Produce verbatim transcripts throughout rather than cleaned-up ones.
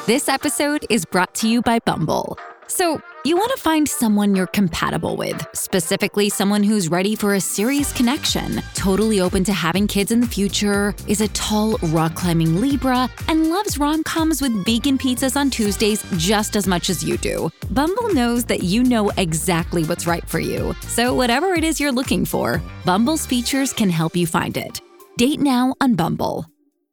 This episode is brought to you by Bumble. So, you want to find someone you're compatible with, specifically someone who's ready for a serious connection, totally open to having kids in the future, is a tall, rock-climbing Libra, and loves rom-coms with vegan pizzas on Tuesdays just as much as you do. Bumble knows that you know exactly what's right for you. So whatever it is you're looking for, Bumble's features can help you find it. Date now on Bumble.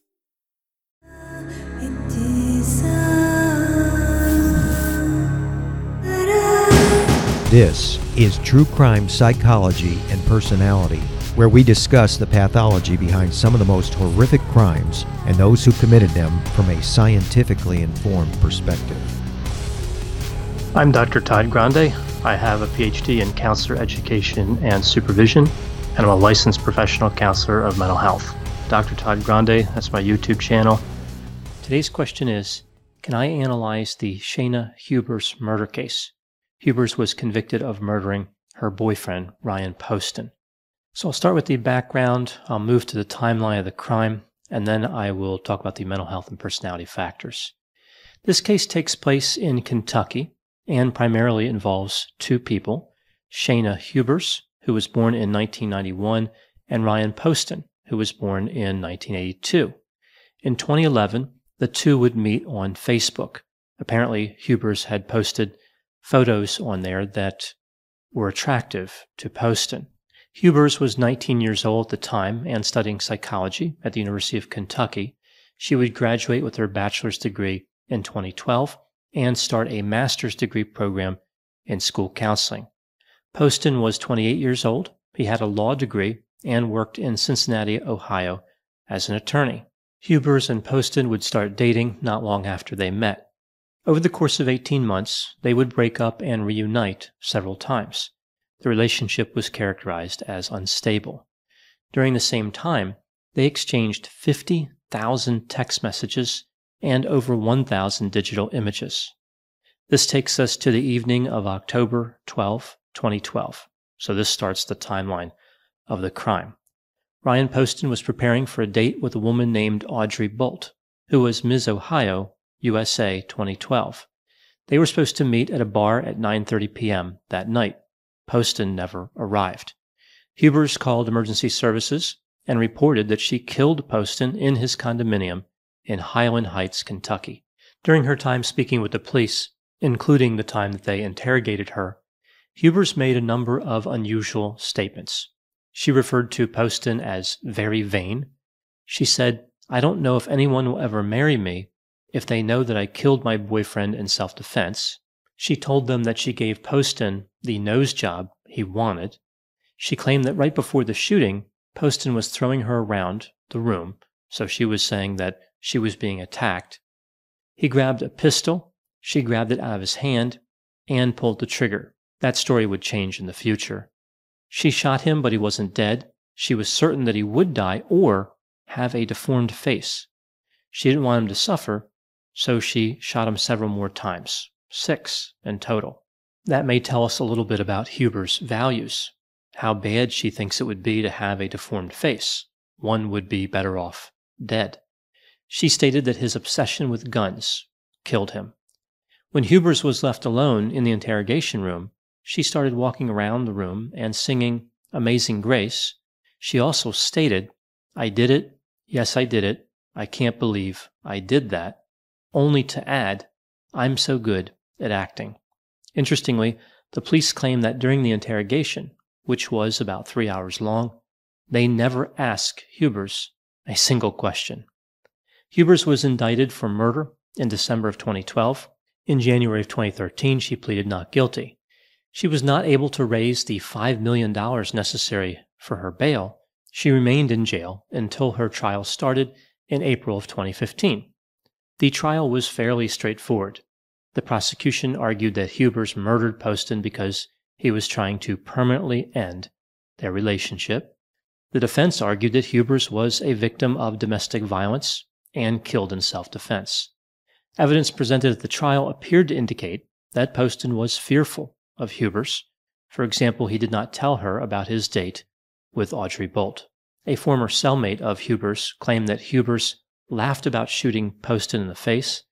This is True Crime Psychology and Personality, where we discuss the pathology behind some of the most horrific crimes and those who committed them from a scientifically informed perspective. I'm Doctor Todd Grande. I have a P H D in counselor education and supervision, and I'm a licensed professional counselor of mental health. Doctor Todd Grande, that's my YouTube channel. Today's question is, can I analyze the Shayna Hubers murder case? Hubers was convicted of murdering her boyfriend, Ryan Poston. So I'll start with the background, I'll move to the timeline of the crime, and then I will talk about the mental health and personality factors. This case takes place in Kentucky and primarily involves two people, Shayna Hubers, who was born in nineteen ninety-one, and Ryan Poston, who was born in nineteen eighty-two. In twenty eleven, the two would meet on Facebook. Apparently, Hubers had posted photos on there that were attractive to Poston. Hubers was nineteen years old at the time and studying psychology at the University of Kentucky. She would graduate with her bachelor's degree in twenty twelve and start a master's degree program in school counseling. Poston was twenty-eight years old. He had a law degree and worked in Cincinnati, Ohio as an attorney. Hubers and Poston would start dating not long after they met. Over the course of eighteen months, they would break up and reunite several times. The relationship was characterized as unstable. During the same time, they exchanged fifty thousand text messages and over one thousand digital images. This takes us to the evening of October twelfth, twenty twelve. So this starts the timeline of the crime. Ryan Poston was preparing for a date with a woman named Audrey Bolt, who was Miz Ohio, U S A twenty twelve. They were supposed to meet at a bar at nine thirty p.m. that night. Poston never arrived. Hubers called emergency services and reported that she killed Poston in his condominium in Highland Heights, Kentucky. During her time speaking with the police, including the time that they interrogated her, Hubers made a number of unusual statements. She referred to Poston as very vain. She said, "I don't know if anyone will ever marry me if they know that I killed my boyfriend in self-defense." She told them that she gave Poston the nose job he wanted. She claimed that right before the shooting, Poston was throwing her around the room, so she was saying that she was being attacked. He grabbed a pistol, she grabbed it out of his hand, and pulled the trigger. That story would change in the future. She shot him, but he wasn't dead. She was certain that he would die or have a deformed face. She didn't want him to suffer, so she shot him several more times, six in total. That may tell us a little bit about Hubers' values, how bad she thinks it would be to have a deformed face. One would be better off dead. She stated that his obsession with guns killed him. When Hubers was left alone in the interrogation room, she started walking around the room and singing Amazing Grace. She also stated, "I did it. Yes, I did it. I can't believe I did that," only to add, "I'm so good at acting." Interestingly, the police claim that during the interrogation, which was about three hours long, they never asked Hubers a single question. Hubers was indicted for murder in December of twenty twelve. In January of twenty thirteen, she pleaded not guilty. She was not able to raise the five million dollars necessary for her bail. She remained in jail until her trial started in April of twenty fifteen. The trial was fairly straightforward. The prosecution argued that Hubers murdered Poston because he was trying to permanently end their relationship. The defense argued that Hubers was a victim of domestic violence and killed in self-defense. Evidence presented at the trial appeared to indicate that Poston was fearful of Hubers. For example, he did not tell her about his date with Audrey Bolt. A former cellmate of Hubers claimed that Hubers laughed about shooting Poston in the face,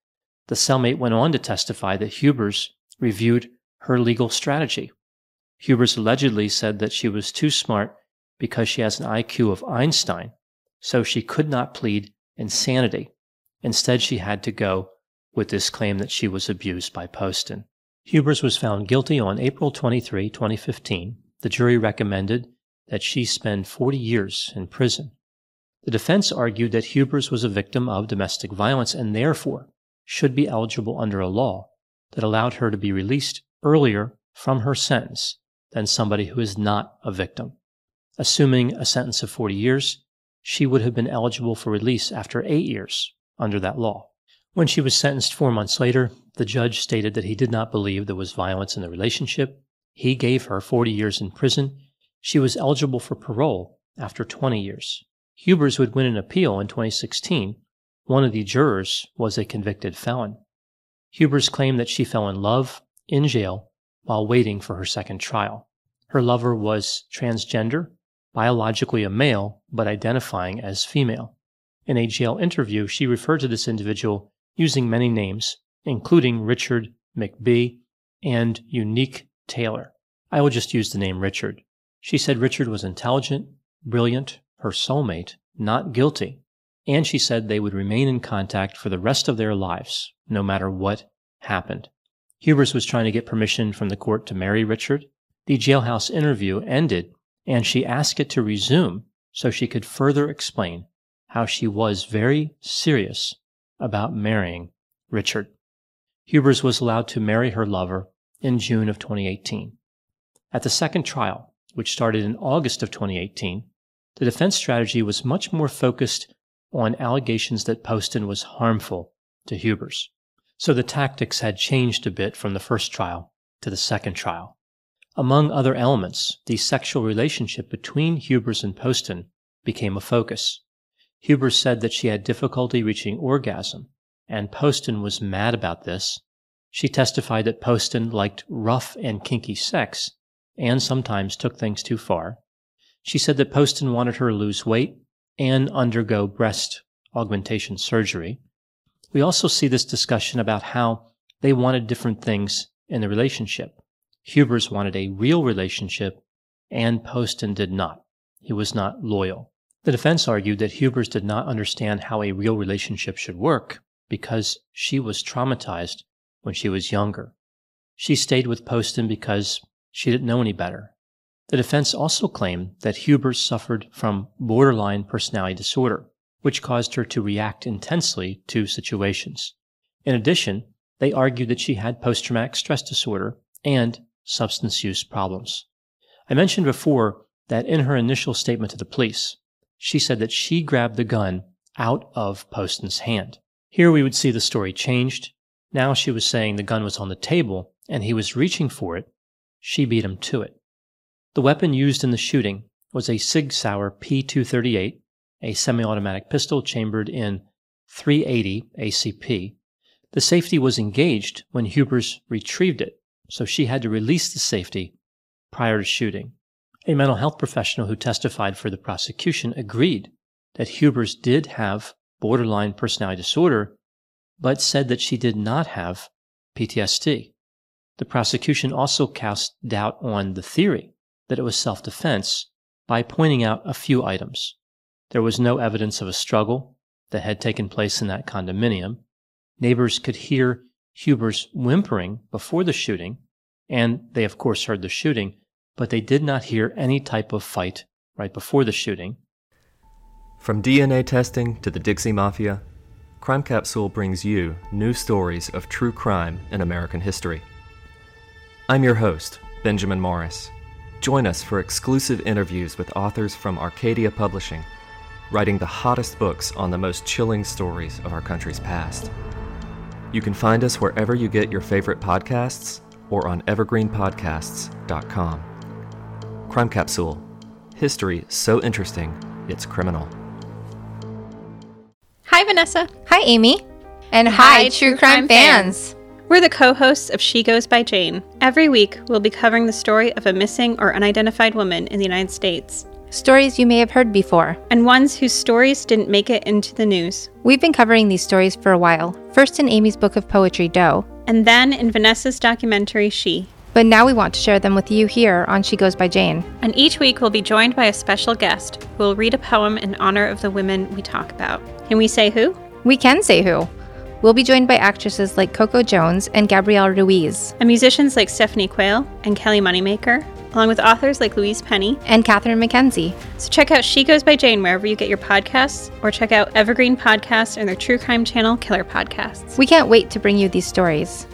The cellmate went on to testify that Hubers reviewed her legal strategy. Hubers allegedly said that she was too smart because she has an I Q of Einstein, so she could not plead insanity. Instead, she had to go with this claim that she was abused by Poston. Hubers was found guilty on April twenty-third, twenty fifteen. The jury recommended that she spend forty years in prison. The defense argued that Hubers was a victim of domestic violence and therefore should be eligible under a law that allowed her to be released earlier from her sentence than somebody who is not a victim. Assuming a sentence of forty years, she would have been eligible for release after eight years under that law. When she was sentenced four months later, the judge stated that he did not believe there was violence in the relationship. He gave her forty years in prison. She was eligible for parole after twenty years. Hubers would win an appeal in twenty sixteen. One of the jurors was a convicted felon. Hubers claimed that she fell in love in jail while waiting for her second trial. Her lover was transgender, biologically a male, but identifying as female. In a jail interview, she referred to this individual using many names, including Richard McBee and Unique Taylor. I will just use the name Richard. She said Richard was intelligent, brilliant, her soulmate, not guilty, and she said they would remain in contact for the rest of their lives, no matter what happened. Hubers was trying to get permission from the court to marry Richard. The jailhouse interview ended, and she asked it to resume so she could further explain how she was very serious about marrying Richard. Hubers was allowed to marry her lover in June of twenty eighteen. At the second trial, which started in August of twenty eighteen, the defense strategy was much more focused on allegations that Poston was harmful to Hubers. So the tactics had changed a bit from the first trial to the second trial. Among other elements, the sexual relationship between Hubers and Poston became a focus. Hubers said that she had difficulty reaching orgasm, and Poston was mad about this. She testified that Poston liked rough and kinky sex and sometimes took things too far. She said that Poston wanted her to lose weight and undergo breast augmentation surgery. We also see this discussion about how they wanted different things in the relationship. Hubers wanted a real relationship, and Poston did not. He was not loyal. The defense argued that Hubers did not understand how a real relationship should work because she was traumatized when she was younger. She stayed with Poston because she didn't know any better. The defense also claimed that Hubers suffered from borderline personality disorder, which caused her to react intensely to situations. In addition, they argued that she had post-traumatic stress disorder and substance use problems. I mentioned before that in her initial statement to the police, she said that she grabbed the gun out of Poston's hand. Here we would see the story changed. Now she was saying the gun was on the table and he was reaching for it. She beat him to it. The weapon used in the shooting was a Sig Sauer P two thirty-eight, a semi-automatic pistol chambered in three eighty A C P. The safety was engaged when Hubers retrieved it, so she had to release the safety prior to shooting. A mental health professional who testified for the prosecution agreed that Hubers did have borderline personality disorder, but said that she did not have P T S D. The prosecution also cast doubt on the theory that it was self-defense by pointing out a few items. There was no evidence of a struggle that had taken place in that condominium. Neighbors could hear Hubers whimpering before the shooting, and they of course heard the shooting, but they did not hear any type of fight right before the shooting. From D N A testing to the Dixie Mafia, Crime Capsule brings you new stories of true crime in American history. I'm your host, Benjamin Morris. Join us for exclusive interviews with authors from Arcadia Publishing, writing the hottest books on the most chilling stories of our country's past. You can find us wherever you get your favorite podcasts or on evergreen podcasts dot com. Crime Capsule. History so interesting, it's criminal. Hi, Vanessa. Hi, Amy. And hi, hi True Crime, Crime fans. fans. We're the co-hosts of She Goes by Jane. Every week, we'll be covering the story of a missing or unidentified woman in the United States. Stories you may have heard before. And ones whose stories didn't make it into the news. We've been covering these stories for a while, first in Amy's book of poetry, Doe. And then in Vanessa's documentary, She. But now we want to share them with you here on She Goes by Jane. And each week we'll be joined by a special guest who will read a poem in honor of the women we talk about. Can we say who? We can say who. We'll be joined by actresses like Coco Jones and Gabrielle Ruiz. And musicians like Stephanie Quayle and Kelly Moneymaker, along with authors like Louise Penny and Catherine McKenzie. So check out She Goes by Jane wherever you get your podcasts, or check out Evergreen Podcasts and their true crime channel, Killer Podcasts. We can't wait to bring you these stories.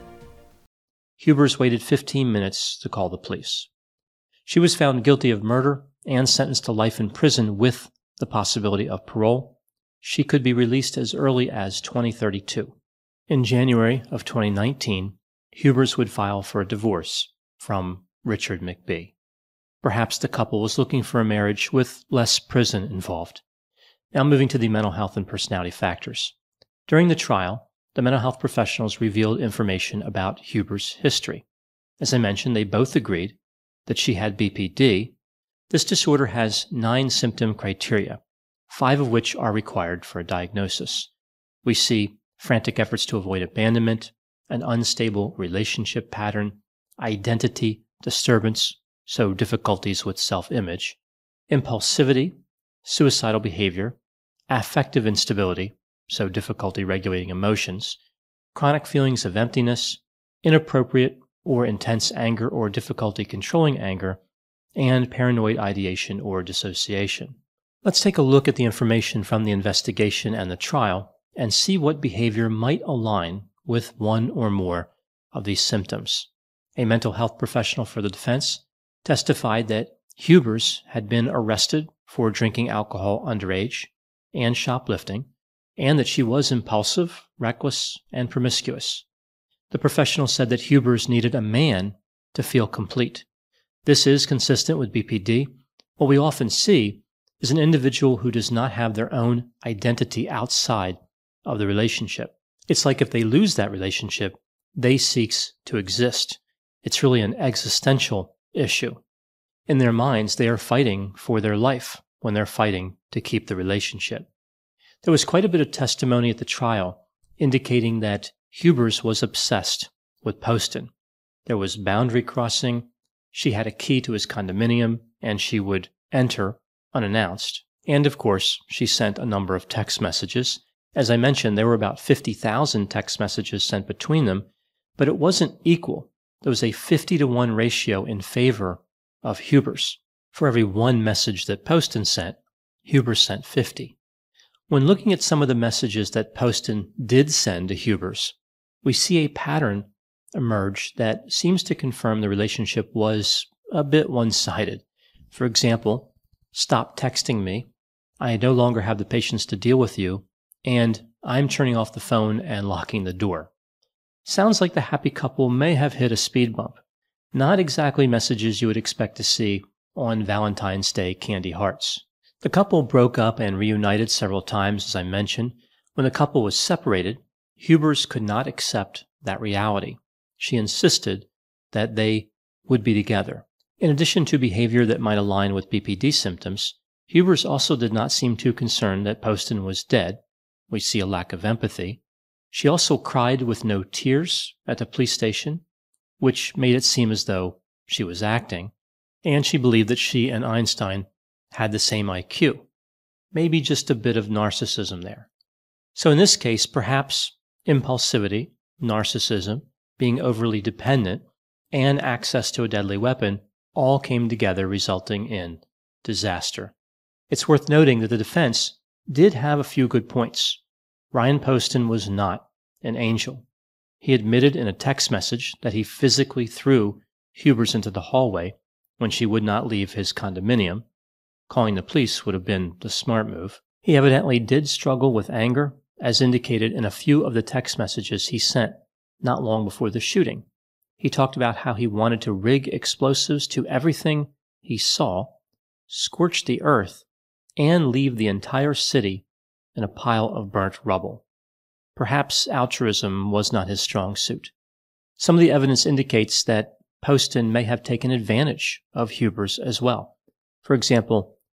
Hubers waited fifteen minutes to call the police. She was found guilty of murder and sentenced to life in prison with the possibility of parole. She could be released as early as twenty thirty-two. In January of twenty nineteen, Hubers would file for a divorce from Richard McBee. Perhaps the couple was looking for a marriage with less prison involved. Now moving to the mental health and personality factors. During the trial, the mental health professionals revealed information about Hubers' history. As I mentioned, they both agreed that she had B P D. This disorder has nine symptom criteria, five of which are required for a diagnosis. We see frantic efforts to avoid abandonment, an unstable relationship pattern, identity disturbance, so difficulties with self-image, impulsivity, suicidal behavior, affective instability, so difficulty regulating emotions, chronic feelings of emptiness, inappropriate or intense anger or difficulty controlling anger, and paranoid ideation or dissociation. Let's take a look at the information from the investigation and the trial and see what behavior might align with one or more of these symptoms. A mental health professional for the defense testified that Hubers had been arrested for drinking alcohol underage and shoplifting, and that she was impulsive, reckless, and promiscuous. The professional said that Hubers needed a man to feel complete. This is consistent with B P D. What we often see is an individual who does not have their own identity outside of the relationship. It's like if they lose that relationship, they cease to exist. It's really an existential issue. In their minds, they are fighting for their life when they're fighting to keep the relationship. There was quite a bit of testimony at the trial indicating that Hubers was obsessed with Poston. There was boundary crossing. She had a key to his condominium, and she would enter unannounced. And of course, she sent a number of text messages. As I mentioned, there were about fifty thousand text messages sent between them, but it wasn't equal. There was a fifty to one ratio in favor of Hubers. For every one message that Poston sent, Hubers sent fifty. When looking at some of the messages that Poston did send to Hubers, we see a pattern emerge that seems to confirm the relationship was a bit one-sided. For example, "Stop texting me," "I no longer have the patience to deal with you," and "I'm turning off the phone and locking the door." Sounds like the happy couple may have hit a speed bump. Not exactly messages you would expect to see on Valentine's Day candy hearts. The couple broke up and reunited several times, as I mentioned. When the couple was separated, Hubers could not accept that reality. She insisted that they would be together. In addition to behavior that might align with B P D symptoms, Hubers also did not seem too concerned that Poston was dead. We see a lack of empathy. She also cried with no tears at the police station, which made it seem as though she was acting, and she believed that she and Einstein had the same I Q. Maybe just a bit of narcissism there. So in this case, perhaps impulsivity, narcissism, being overly dependent, and access to a deadly weapon all came together, resulting in disaster. It's worth noting that the defense did have a few good points. Ryan Poston was not an angel. He admitted in a text message that he physically threw Hubers into the hallway when she would not leave his condominium. Calling the police would have been the smart move. He evidently did struggle with anger, as indicated in a few of the text messages he sent not long before the shooting. He talked about how he wanted to rig explosives to everything he saw, scorch the earth, and leave the entire city in a pile of burnt rubble. Perhaps altruism was not his strong suit. Some of the evidence indicates that Poston may have taken advantage of Hubers as well. For example,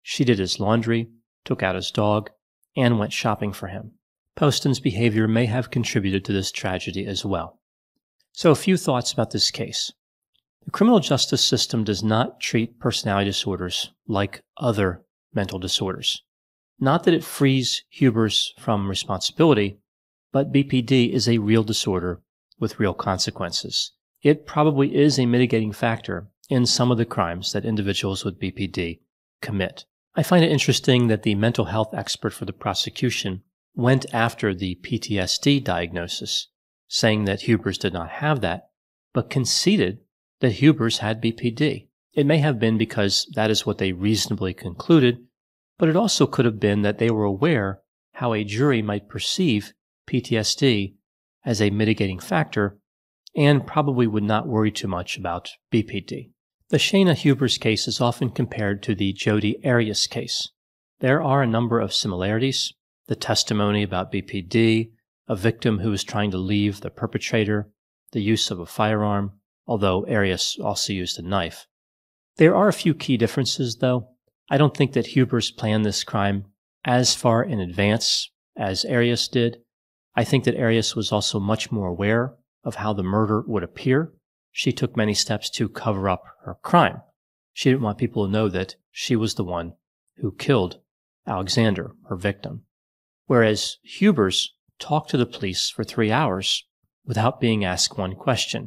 She did his laundry, took out his dog, and went shopping for him. Poston's behavior may have contributed to this tragedy as well. So a few thoughts about this case. The criminal justice system does not treat personality disorders like other mental disorders. Not that it frees Hubers from responsibility, but B P D is a real disorder with real consequences. It probably is a mitigating factor in some of the crimes that individuals with B P D commit. I find it interesting that the mental health expert for the prosecution went after the P T S D diagnosis, saying that Hubers did not have that, but conceded that Hubers had B P D. It may have been because that is what they reasonably concluded, but it also could have been that they were aware how a jury might perceive P T S D as a mitigating factor and probably would not worry too much about B P D. The Shayna Hubers case is often compared to the Jodi Arias case. There are a number of similarities: the testimony about B P D, a victim who was trying to leave the perpetrator, the use of a firearm, although Arias also used a knife. There are a few key differences, though. I don't think that Hubers planned this crime as far in advance as Arias did. I think that Arias was also much more aware of how the murder would appear. She took many steps to cover up her crime. She didn't want people to know that she was the one who killed Alexander, her victim. Whereas Hubers talked to the police for three hours without being asked one question.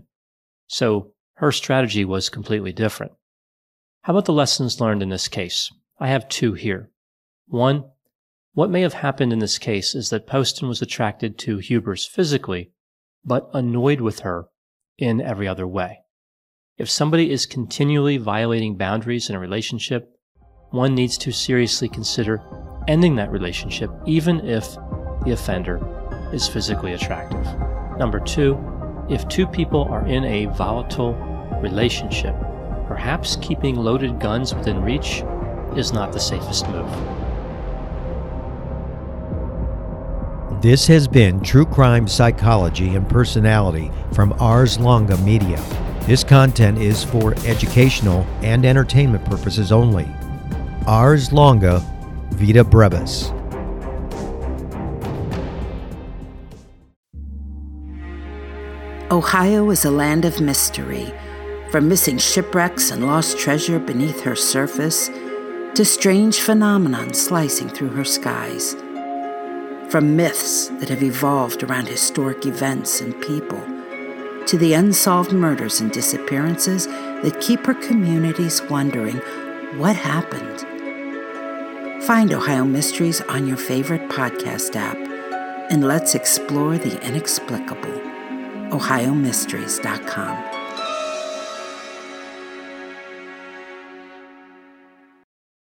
So her strategy was completely different. How about the lessons learned in this case? I have two here. One, what may have happened in this case is that Poston was attracted to Hubers physically, but annoyed with her in every other way. If somebody is continually violating boundaries in a relationship, one needs to seriously consider ending that relationship, even if the offender is physically attractive. Number two, if two people are in a volatile relationship, perhaps keeping loaded guns within reach is not the safest move. This has been True Crime Psychology and Personality from Ars Longa Media. This content is for educational and entertainment purposes only. Ars Longa Vita Brevis. Ohio is a land of mystery, from missing shipwrecks and lost treasure beneath her surface to strange phenomenon slicing through her skies. From myths that have evolved around historic events and people to the unsolved murders and disappearances that keep her communities wondering what happened. Find Ohio Mysteries on your favorite podcast app, and let's explore the inexplicable. ohio mysteries dot com